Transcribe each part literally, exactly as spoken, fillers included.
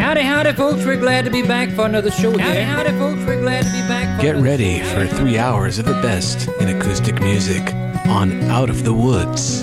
Howdy, howdy, folks. We're glad to be back for another show here. Howdy, howdy, folks. We're glad to be back for Get ready for three hours of the best in acoustic music on Out of the Woods.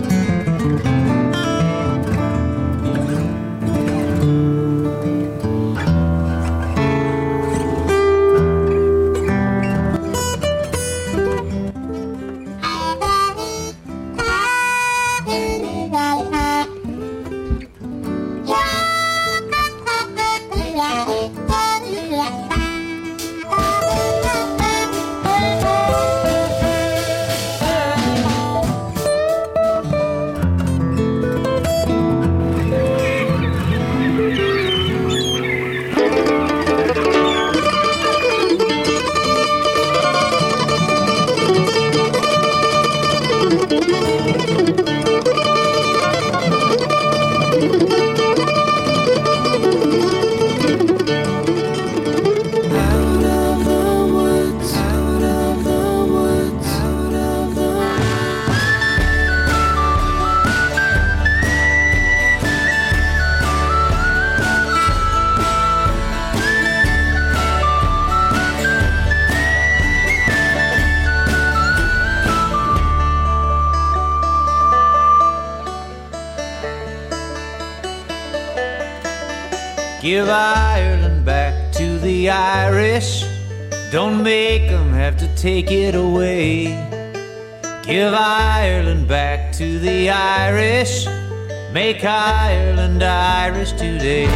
Give Ireland back to the Irish. Don't make them have to take it away. Give Ireland back to the Irish. Make Ireland Irish today.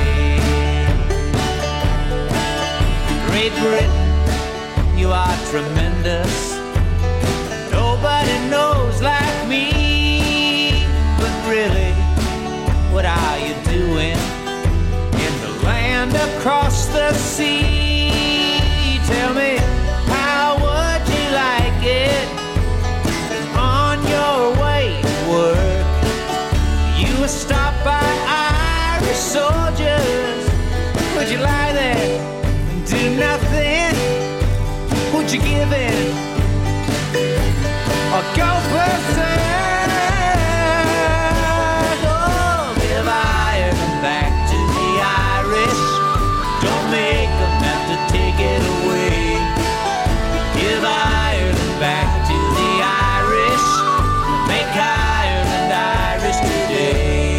Great Britain, you are tremendous. Nobody knows like me. But really, what are you doing across the sea? Tell me, how would you like it on your way to work? You were stopped by Irish soldiers. Would you lie there and do nothing? Would you give in or go berserk? Oh, give Ireland back to the Irish. Don't make them have to take it away. Give Ireland back to the Irish. Make Ireland Irish today.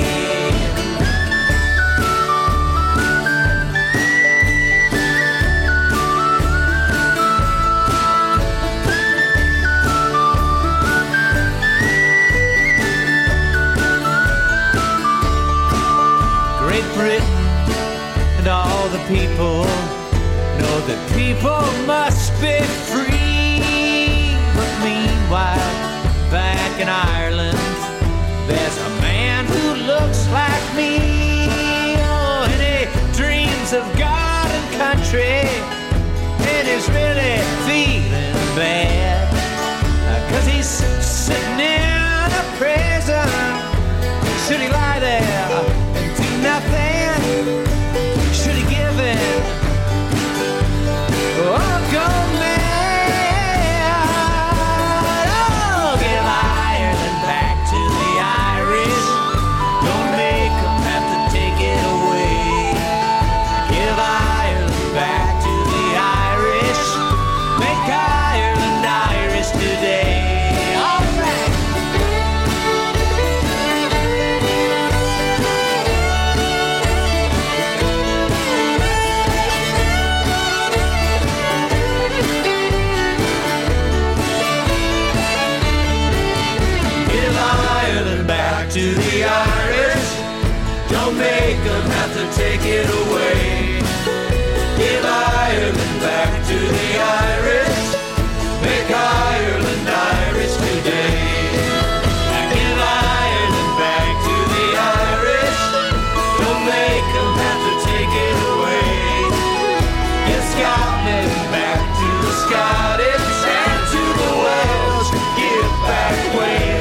Great Britain and all the people know that people must be free. But meanwhile, back in Ireland, there's a man who looks like me. Oh, and he dreams of God and country, and he's really feeling bad, cause he's sitting in a prison. Should he lie there and do nothing? Should he give in or go mad? Oh, give Ireland back to the Irish. Don't make them have to take it away. Give Ireland back to the Irish. Make Ireland Irish today. All right. To the Irish, don't make them have to take it away. Give Ireland back to the Irish. Make Ireland Irish today. Give Ireland back to the Irish. Don't make them have to take it away. Give Scotland back to the Scottish and to the Welsh. Give back Wales.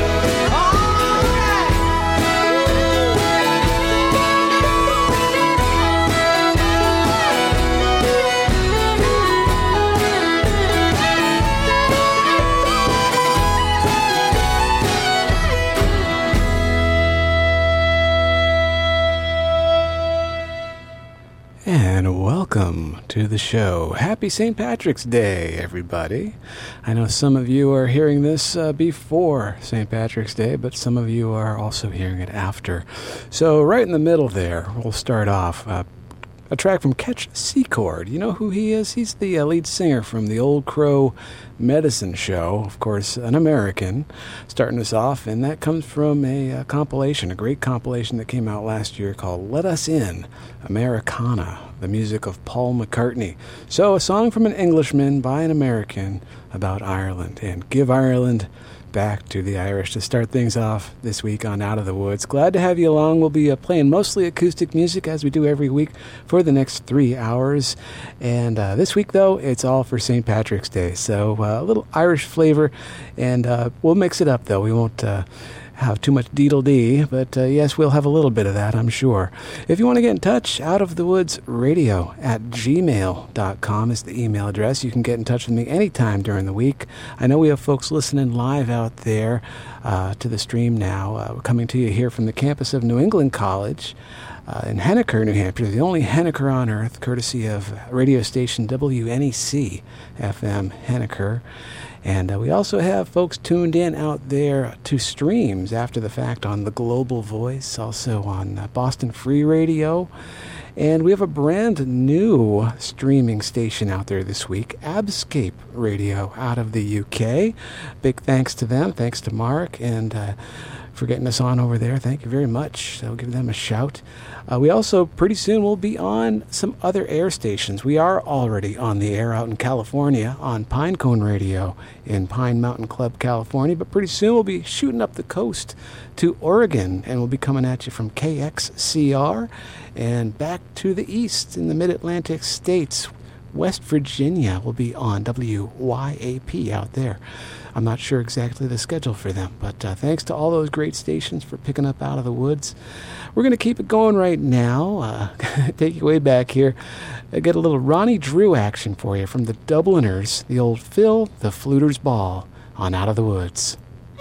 And welcome to the show. Happy Saint Patrick's Day, everybody. I know some of you are hearing this uh, before Saint Patrick's Day, but some of you are also hearing it after. So right in the middle there, we'll start off uh, a track from Ketch Secord. You know who he is? He's the uh, lead singer from the Old Crow Medicine Show, of course, an American, starting us off, and that comes from a, a compilation, a great compilation that came out last year called Let Us In, Americana, the music of Paul McCartney. So a song from an Englishman by an American about Ireland, and give Ireland back to the Irish to start things off this week on Out of the Woods. Glad to have you along. We'll be uh, playing mostly acoustic music as we do every week for the next three hours. And uh, this week, though, it's all for Saint Patrick's Day. So uh, a little Irish flavor, and uh, we'll mix it up, though. We won't uh, have too much deedle-dee, but uh, yes, we'll have a little bit of that, I'm sure. If you want to get in touch, Out of the Woods Radio at gmail dot com is the email address. You can get in touch with me anytime during the week. I know we have folks listening live out there uh, to the stream now. Uh, we're coming to you here from the campus of New England College uh, in Henniker, New Hampshire, the only Henniker on earth, courtesy of radio station W N E C F M Henniker. And uh, we also have folks tuned in out there to streams after the fact on the Global Voice, also on uh, Boston Free Radio. And we have a brand new streaming station out there this week, Abscape Radio out of the U K. Big thanks to them. Thanks to Mark and uh, for getting us on over there. Thank you very much. I'll give them a shout. Uh, we also, pretty soon, will be on some other air stations. We are already on the air out in California on Pinecone Radio in Pine Mountain Club, California. But pretty soon we'll be shooting up the coast to Oregon, and we'll be coming at you from K X C R and back to the east in the mid-Atlantic states. West Virginia will be on W Y A P out there. I'm not sure exactly the schedule for them, but uh, thanks to all those great stations for picking up Out of the Woods. We're going to keep it going right now. Uh, take you way back here. I get a little Ronnie Drew action for you from the Dubliners, the old Phil the Fluter's Ball on Out of the Woods.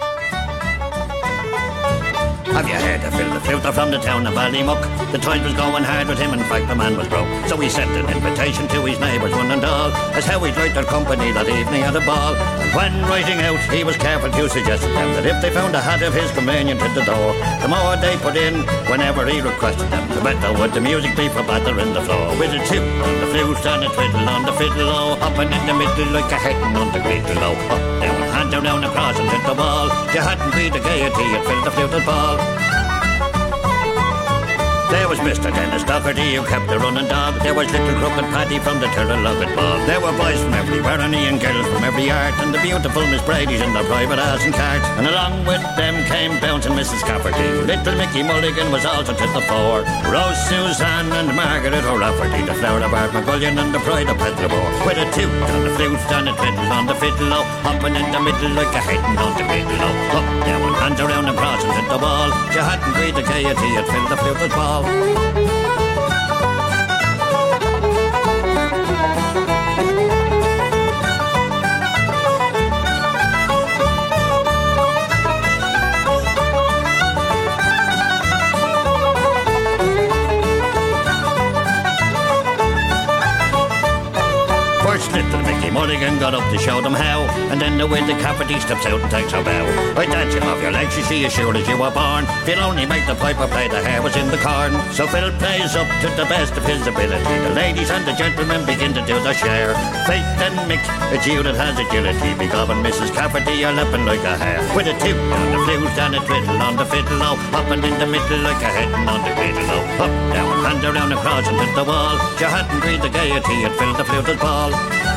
Have you heard of Phil the Fluter from the town of Ballymuck? The tide was going hard with him, in fact the man was broke. So he sent an invitation to his neighbours, one and all, as how he'd like their company that evening at a ball. And when writing out, he was careful to suggest to them that if they found a hat of his convenient at the door, the more they put in whenever he requested them, the better would the music be for battering the floor. With a toot on the flute and a twiddle on the fiddle, oh, hopping in the middle like a hitting on the griddle, oh, up, down, hand down, down, across and hit the wall. You hadn't be the gaiety at Phil the Fluter's Ball. There was Mister Dennis Doherty who kept the running dog. There was little Crooked Paddy from the Turloughet Ball. There were boys from everywhere and girls from every art, and the beautiful Miss Brady's in the private house and cart. And along with them came bouncing Missus Cafferty. Little Mickey Mulligan was also to the fore. Rose Suzanne and Margaret O'Rafferty, the flower of Art McGullion and the pride of Petrobor. With a toot on the flute and a twiddle on the fiddle, oh, hopping in the middle like a hitting on the griddle, oh, up, down, hands around and crossing hit the wall. You hadn't breathed the gaiety at Phil the Fluter's Ball. First little Mickey Mulligan got up to show them how, and then the way the Cafferty steps out and takes her bow. I dance you off your legs, you see, as sure as you were born. Phil only make the piper play, the hair was in the corn. So Phil plays up to the best of his ability. The ladies and the gentlemen begin to do their share. Faith and Mick, it's you that has agility. Begobbin' Missus Cafferty, you're lapping like a hare. With a toot on the flute and a twiddle on the fiddle, oh, hopping in the middle like a hitting on the griddle, oh, up, down, hand around across and hit the wall. You hadn't breathed the gaiety at Phil the Fluter's Ball.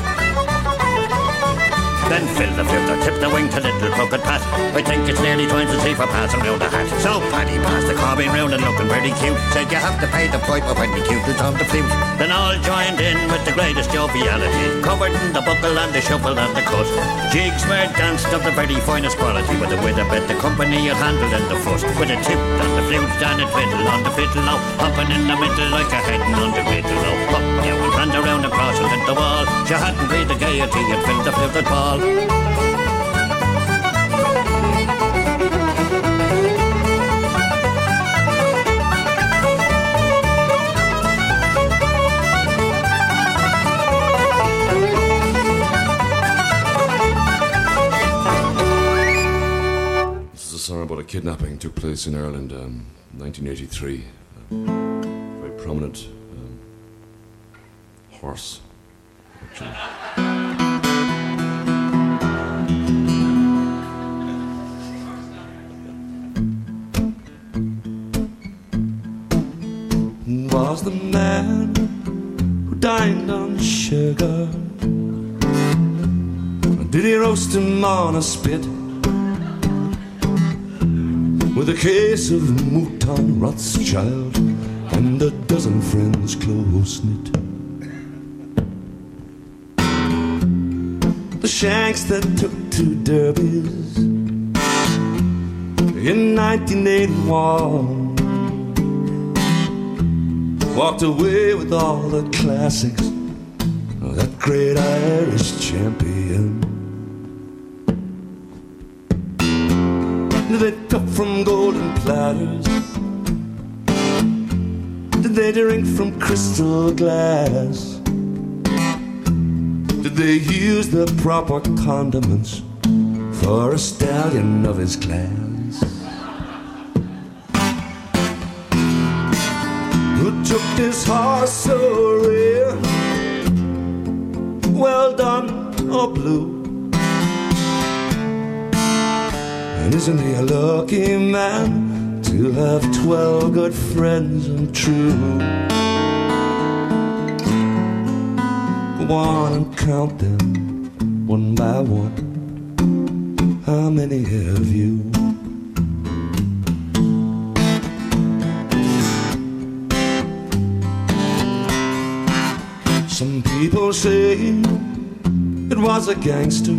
Then Phil the Fluter tipped the wing to little Crooked Pat. I think it's nearly twice as he for passing round the hat. So Paddy passed the carbine round and looking very cute. Said you have to pay the piper when the cupid's on the flute. Then all joined in with the greatest joviality, covered in the buckle and the shuffle and the cut. Jigs were danced of the very finest quality, with a with a bit the company had handled in the fuss. With a toot on the flute and a twiddle on the fiddle, oh, hopping in the middle like a heading on the griddle, oh, up, down, hand around across and hit the wall. She hadn't breathed the gaiety at Phil the Fluter's Ball. kidnapping took place in Ireland in um, nineteen eighty-three. A very prominent um, horse, actually. Was the man who dined on sugar? Or did he roast him on a spit with a case of Mouton Rothschild and a dozen friends close-knit? The shanks that took two derbies in nineteen eighty-one walked away with all the classics of that great Irish champion. Did they cup from golden platters? Did they drink from crystal glass? Did they use the proper condiments for a stallion of his class? Who took this horse so rare? Well done or blue? And isn't he a lucky man to have twelve good friends and true? Go on and count them one by one. How many have you? Some people say it was a gangster.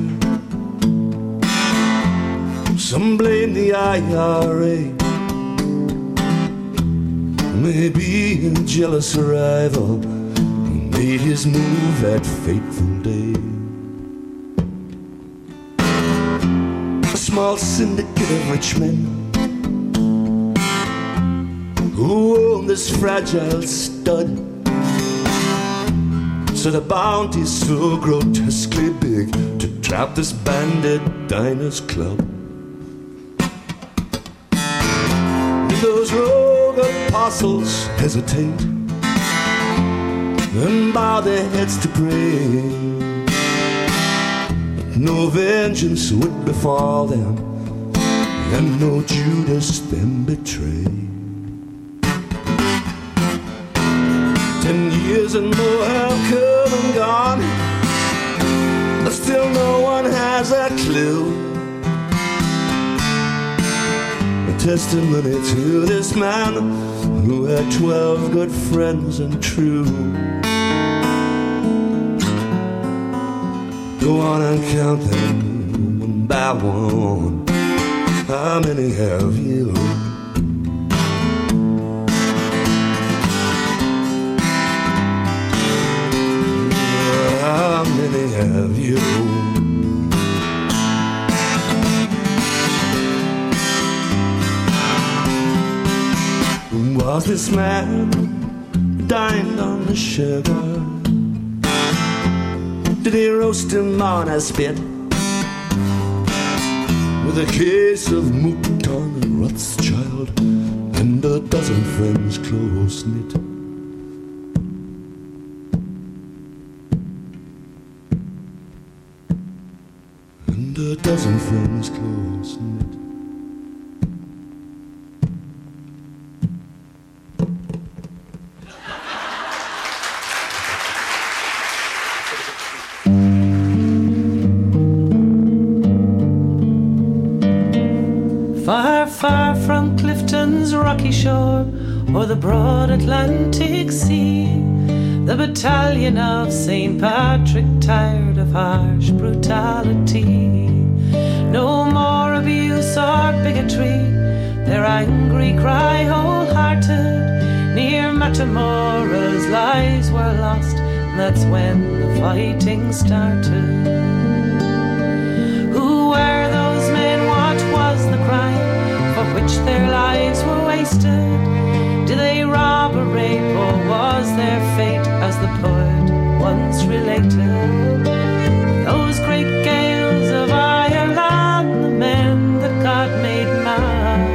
Some blame the I R A. Maybe a jealous rival made his move that fateful day. A small syndicate of rich men who owned this fragile stud. So the bounty's so grotesquely big to trap this bandit diners club. Did those rogue apostles hesitate and bow their heads to pray? But no vengeance would befall them, and no Judas them betray. Ten years and more have come and gone, but still no one has a clue. A testimony to this man who had twelve good friends and true. Go on and count them one by one. How many have you? How many have you? Who was this man who dined on the sugar? Did he roast him on a spit with a case of Mouton Rothschild and a dozen friends close-knit? And a dozen friends close-knit. Far, far from Clifton's rocky shore or the broad Atlantic Sea, the battalion of Saint Patrick tired of harsh brutality. No more abuse or bigotry, their angry cry wholehearted. Near Matamora's lives were lost, and that's when the fighting started. Who were those men? What was the crime for which their lives were wasted? Did they rob or rape, or was their fate as the poet once related? Those great gales of Ireland, the men that God made mad,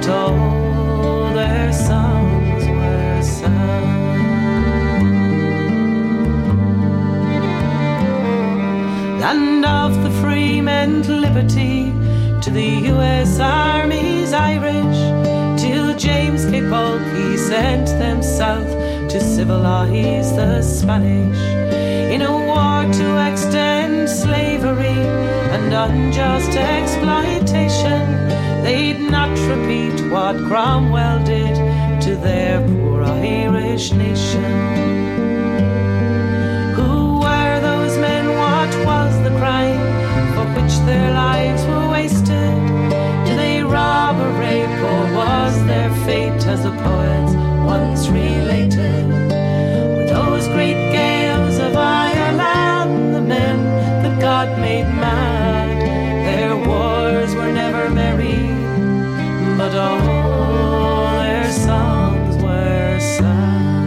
but all their songs were sung. Land of the free meant liberty to the U S Army's Irish, till James K. Polk he sent them south to civilize the Spanish. In a war to extend slavery and unjust exploitation, they'd not repeat what Cromwell did to their poor Irish nation. Who were those men? What was the crime for which their lives were wasted? Did they rob or rape, or was their fate as the poets once related? Were those great gales of Ireland the men that God made mad? Their wars were never merry, but all their songs were sad.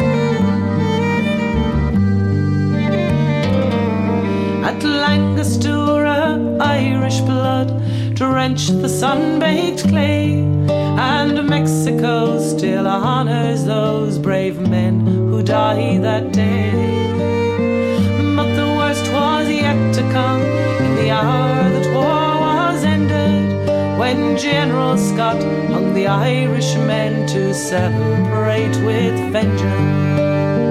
At Langostura, Irish blood drenched the sun-baked clay, and Mexico still honors those brave men who died that day. But the worst was yet to come in the hour that war was ended, when General Scott hung the Irishmen to celebrate with vengeance.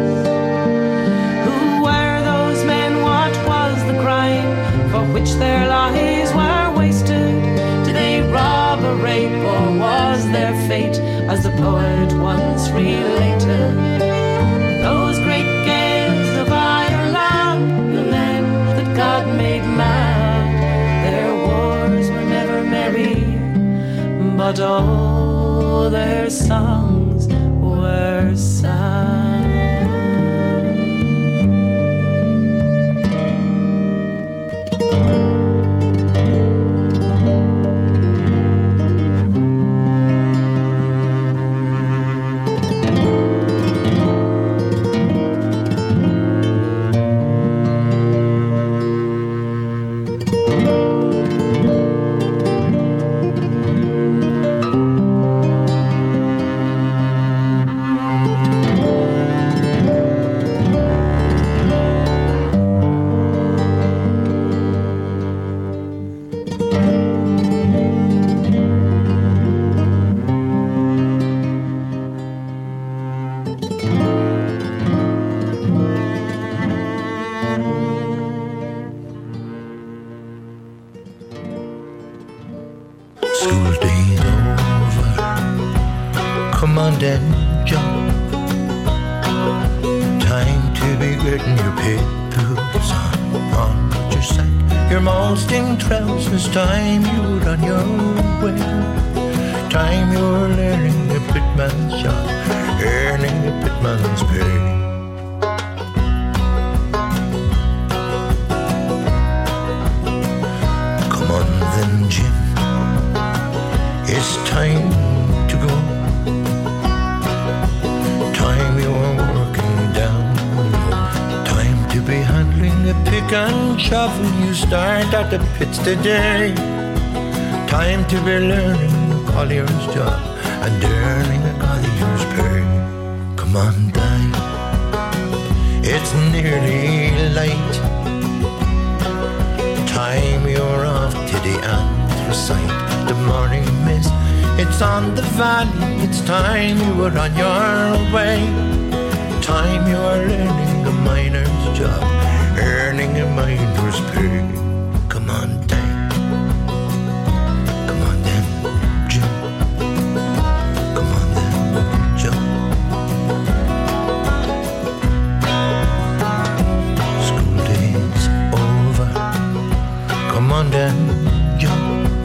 Who were those men? What was the crime for which their lives were wasted? Did they rob or rape, or was their fate as the poet once related? Those great gales of Ireland, the men that God made mad, their wars were never merry, but all their songs were sad. Time you were on your way, time you were learning a pitman's job, earning a pitman's pay. Come on then, Jim, it's time to go. Time you were working down, time to be handling a pick and shovel. You start at the pits today. Time to be learning a collier's job and earning a collier's pay. Come on, die, it's nearly late. Time you're off to the anthracite. The morning mist, it's on the valley. It's time you were on your way. Time you are learning a miner's job, earning a miner's pay. Come on, Dave. Come on then, Jim. Come on then, Joe. School day's over. Come on then, Joe.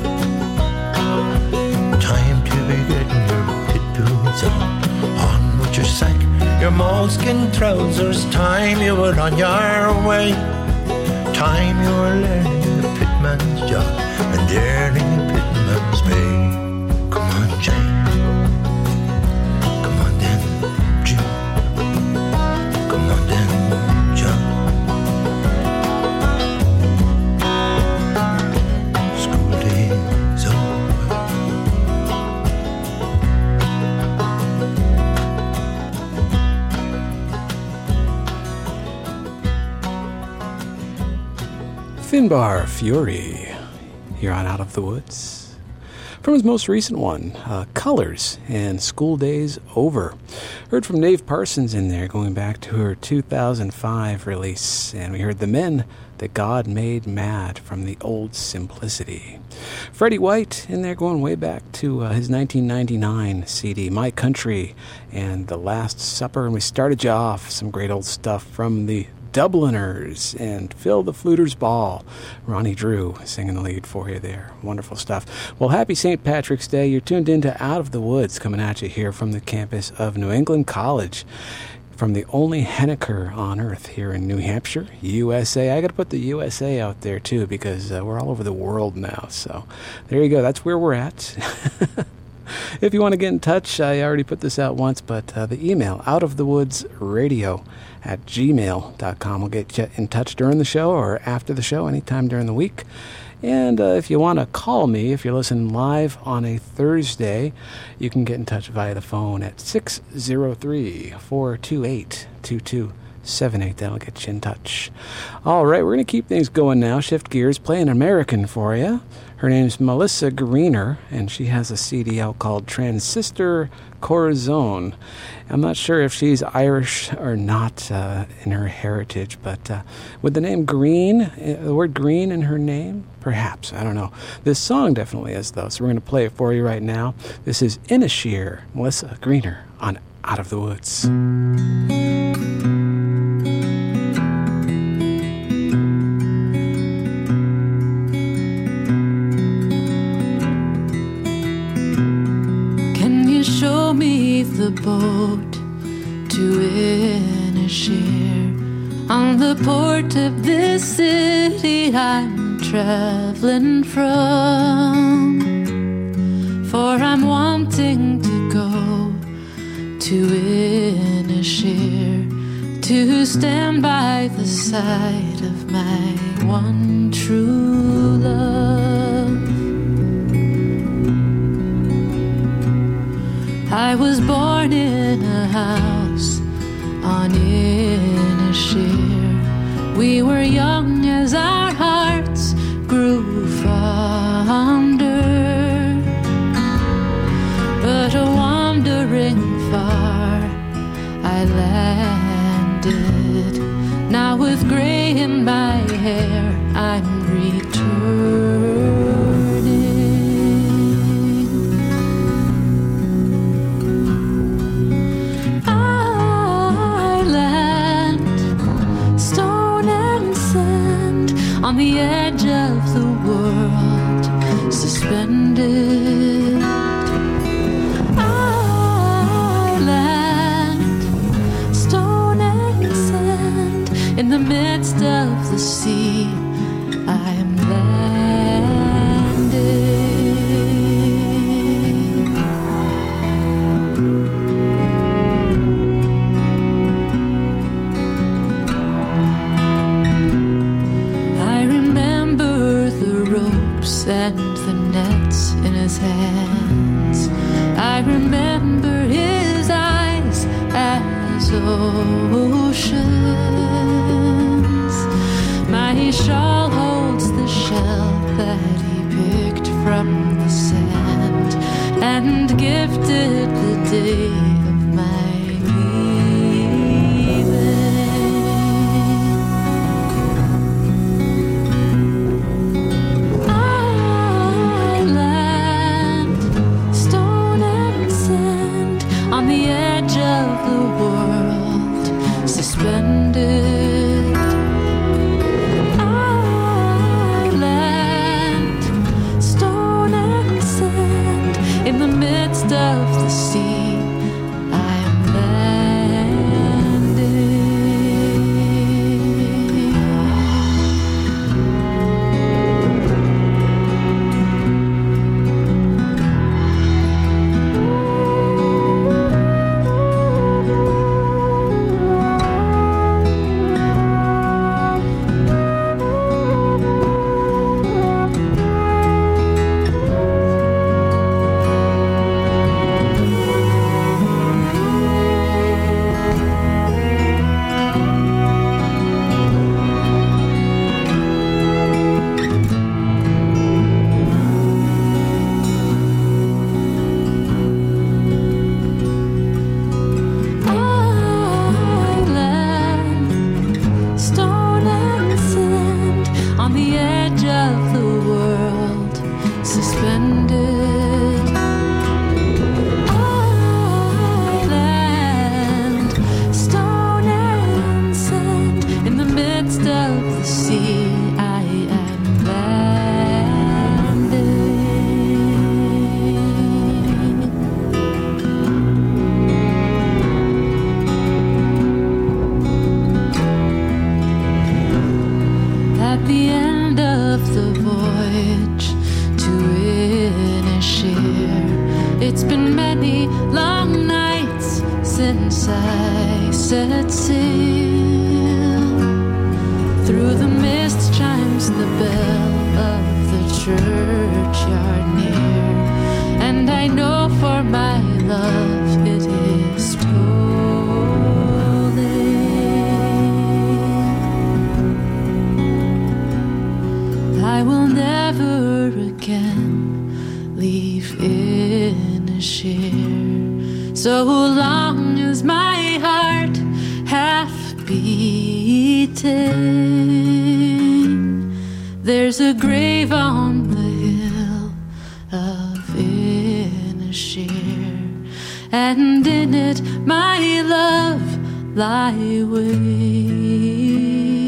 Time to be getting your pit boots on. On with your sack, your moleskin trousers. Time you were on your way. Time you were learning a pitman's job and earning a pitman's pay. Come on, Jane. Come on then, Jim. Come on then, John. School day's over. Finbar Fury, here on Out of the Woods. From his most recent one, uh, Colors and School Days Over. Heard from Nave Parsons in there, going back to her two thousand five release. And we heard The Men That God Made Mad from the Old Simplicity. Freddie White in there, going way back to uh, his nineteen ninety-nine C D, My Country and The Last Supper. And we started you off some great old stuff from the Dubliners and Phil the Fluter's Ball. Ronnie Drew singing the lead for you there. Wonderful stuff. Well, happy Saint Patrick's Day. You're tuned into Out of the Woods, coming at you here from the campus of New England College, from the only Henniker on earth here in New Hampshire, U S A. I got to put the U S A out there too, because uh, we're all over the world now. So there you go. That's where we're at. If you want to get in touch, I already put this out once, but uh, the email, outofthewoodsradio at gmail dot com, will get you in touch during the show or after the show, anytime during the week. And uh, if you want to call me, if you're listening live on a Thursday, you can get in touch via the phone at six oh three, four two eight, two two seven eight. That'll get you in touch. All right, we're going to keep things going now. Shift gears, play an American for you. Her name's Melissa Greener, and she has a C D out called Transistor Corazon. I'm not sure if she's Irish or not uh, in her heritage, but uh, with the name Green, uh, the word green in her name, perhaps, I don't know. This song definitely is, though, so we're going to play it for you right now. This is Inisheer, Melissa Greener on Out of the Woods. Show me the boat to Inisheer on the port of this city I'm traveling from, for I'm wanting to go to Inisheer to stand by the side of my one true love. I was born in a house on Inisheer. We were young as our hearts grew fonder, but a wandering far I landed. Now with gray in my hair I'm returning. On the edge of the world, suspended. Island, stone and sand, in the midst of the sea, I am landed. And the nets in his hands, I remember his eyes as oceans. My shawl holds the shell that he picked from the sand and gifted the day of my on the edge of the world, suspended. Island, stone and sand, in the midst of the sea, I am landed. as I set sail. Through the mist chimes the bell of the churchyard near, and I know for my love it is tolling. I will never again leave Inisheer, so long as my heart hath beaten. There's a grave on the hill of Inisheer, and in it my love lie waiting.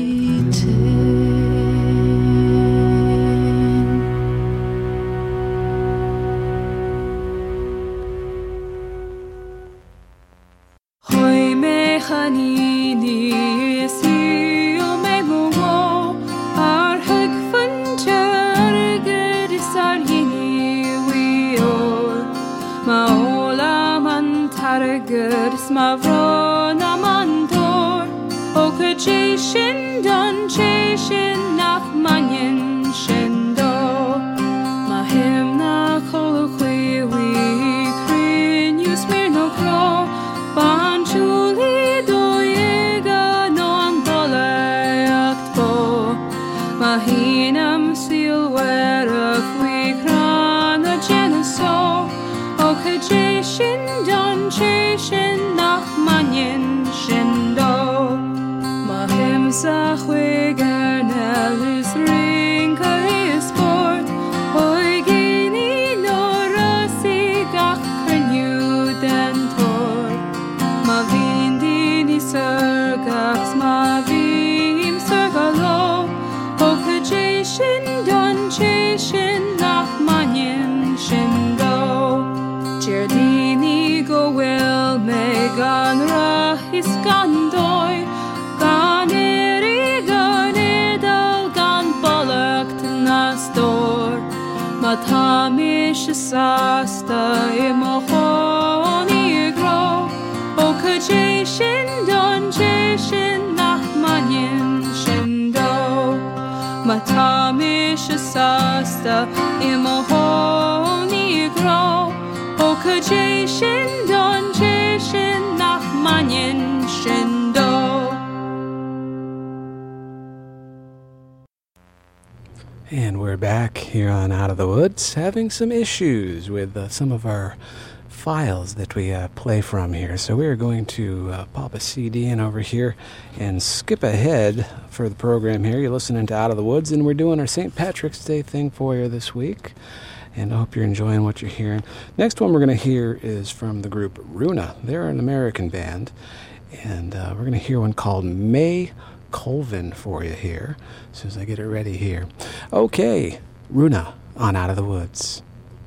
Hoy me hanini siu me mungo ar hug funter gedisar yini wiol ma ola man targers ma vrona man dor o kajishin don chashin nach manyen shindo ma himna kol khwi wi krin you smear no crow ban Julie doiga non doleacht bo Mahinam silwer of we crana geneso O kajishin don chashin nach manyen shindo Mahim sachwe garnelis ring kari sport Oi gini no rasi gach krenu dentor Ma vindini sergax ma vim sergalo O kajishin don chashin nach manyen shindo Giardini go well me gan ra his gandoi gan eri gan edal gan bolakt nastor Ma tamish sasta imohoni gro O kajishin don chashin nach manyen shindo Matamish sasta imohoni gro O kajishin don chashin nach manyen shindo. And we're back here on Out of the Woods, having some issues with uh, some of our files that we uh, play from here. So we're going to uh, pop a C D in over here and skip ahead for the program here. You're listening to Out of the Woods, and we're doing our Saint Patrick's Day thing for you this week. And I hope you're enjoying what you're hearing. Next one we're going to hear is from the group Runa. They're an American band, and uh, we're going to hear one called May Colvin for you here, as soon as I get it ready here. Okay, Runa on Out of the Woods.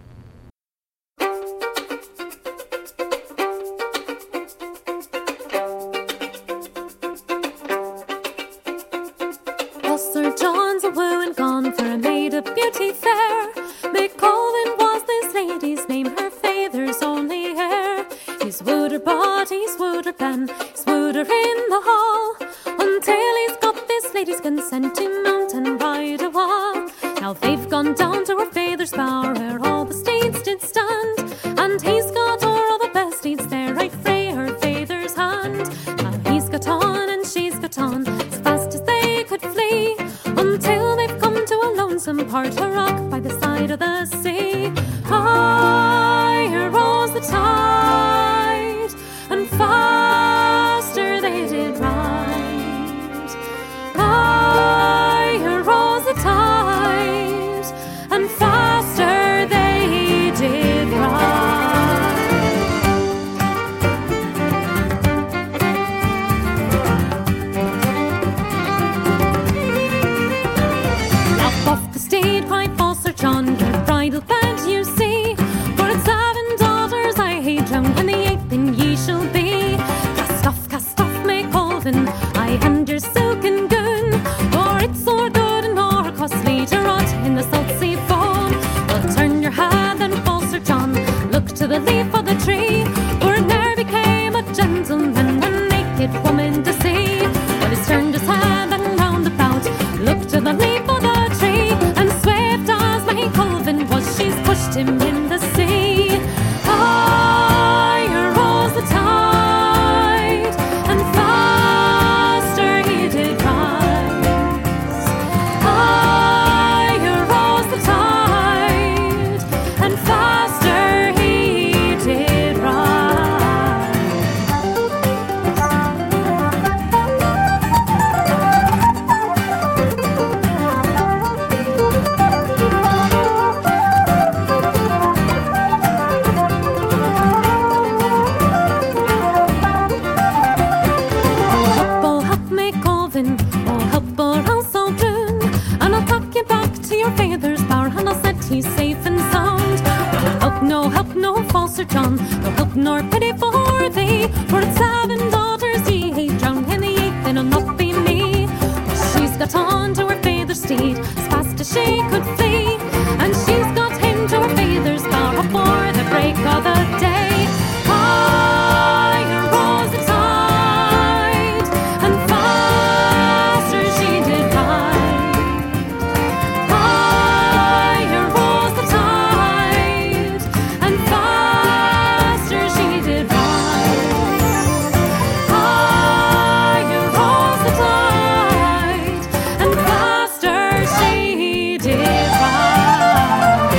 Well, Sir John's a wooing gone for a maid of beauty fair. May Colvin was this lady's name, her father's only heir. He's wooed her body, he's wooed her pen, he's wooed her in the hall, until he's got this lady's consent to mount and ride a while. Now they've gone down to her father's bower, where all the steeds did stand, and he's got o'er all the best steeds there, right frae her father's hand. Now he's got on and she's got on, as fast as they could flee, until they've come to a lonesome part, a rock by the side of the sea. Higher rose the tide, and faster they did ride. Higher rose the tide, and faster they did ride. Now off the steed cried false Sir John, your bridal bed you see, for it's seven daughters I hate before thee. For it's seven daughters ye hae drowned, and the eighth and it'll not be me. She's got on to her father's steed as fast as she could flee, and she's got him to her father's bower before the break of the day. Higher rose the tide, and faster she did ride. Higher rose the tide, and faster she did ride. Higher rose the tide, and faster she did ride.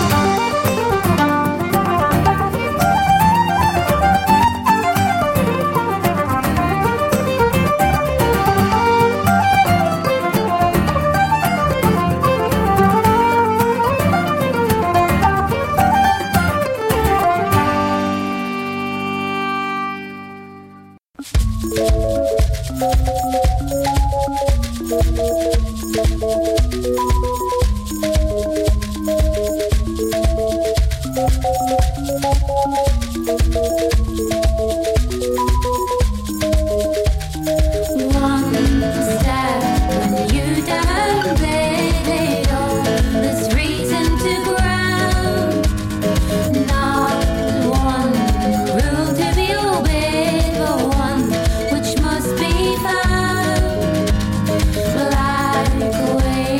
One step when you downgrade all this reason to ground. Not one rule to be obeyed, but one which must be found. Like a way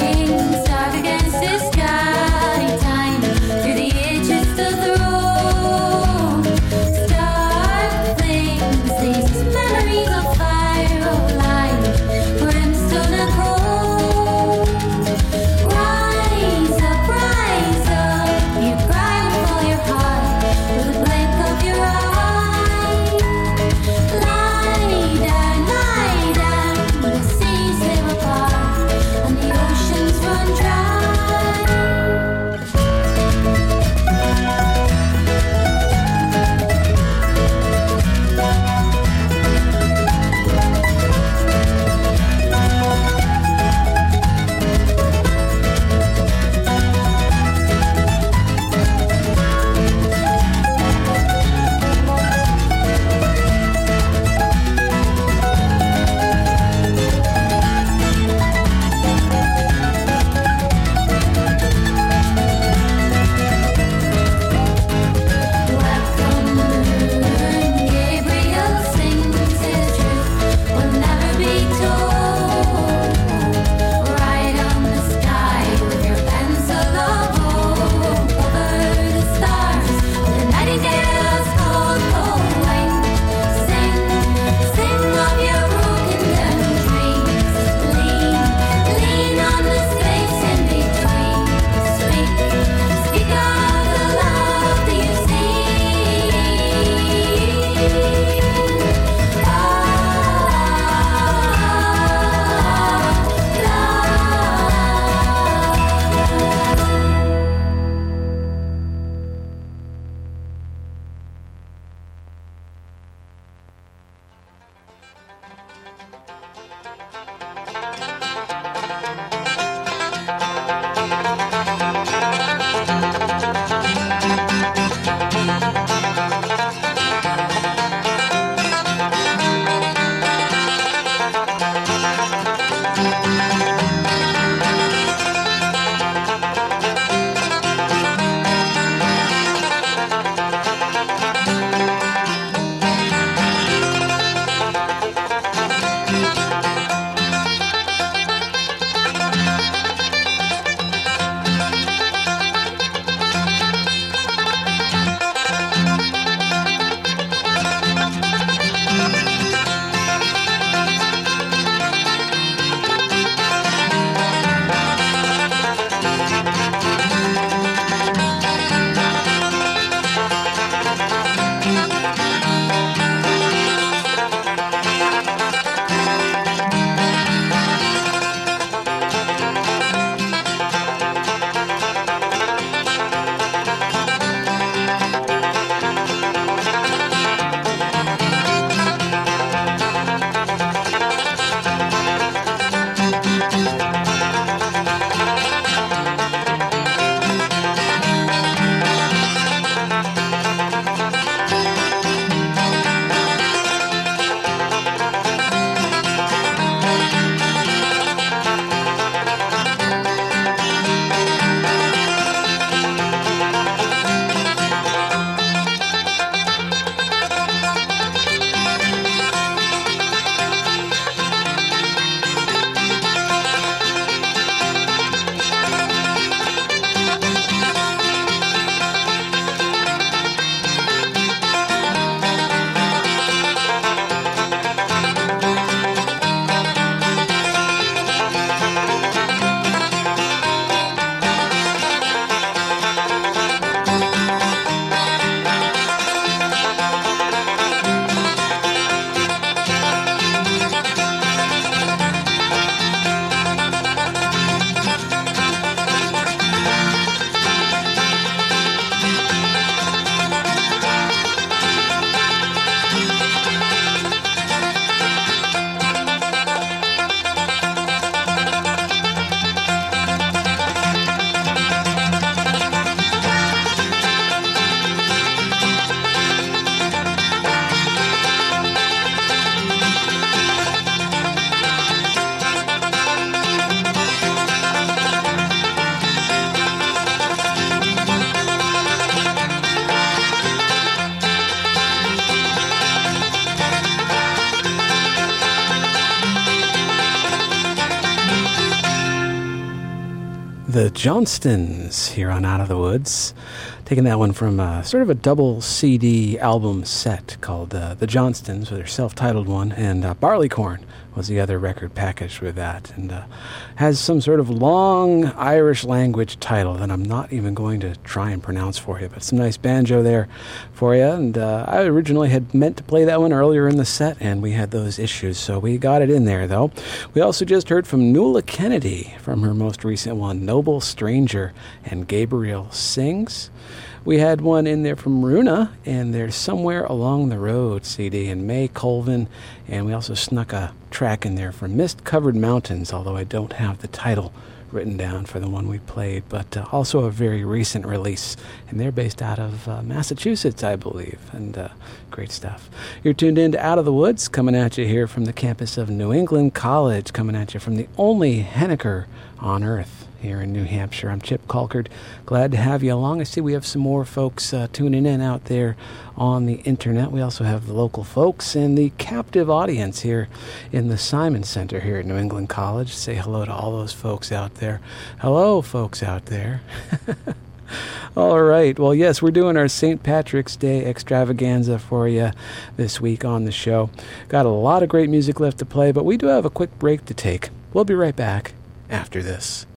The Johnstons here on Out of the Woods. Taking that one from uh, sort of a double C D album set called uh, The Johnstons, with their self-titled one, and uh, Barleycorn was the other record packaged with that, and uh, has some sort of long Irish language title that I'm not even going to try and pronounce for you, but some nice banjo there for you. And uh, I originally had meant to play that one earlier in the set, and we had those issues, so we got it in there though. We also just heard from Nuala Kennedy from her most recent one, Noble Stranger and Gabriel Sings. We had one in there from Runa, and there's Somewhere Along the Road C D, and May Colvin, and we also snuck a track in there from Mist-Covered Mountains, although I don't have the title written down for the one we played, but uh, also a very recent release, and they're based out of uh, Massachusetts, I believe, and uh, great stuff. You're tuned in to Out of the Woods, coming at you here from the campus of New England College, coming at you from the only Henniker on Earth here in New Hampshire. I'm Chip Colkard. Glad to have you along. I see we have some more folks uh, tuning in out there on the internet. We also have the local folks and the captive audience here in the Simon Center here at New England College. Say hello to all those folks out there. Hello, folks out there. All right. Well, yes, we're doing our Saint Patrick's Day extravaganza for you this week on the show. Got a lot of great music left to play, but we do have a quick break to take. We'll be right back after this.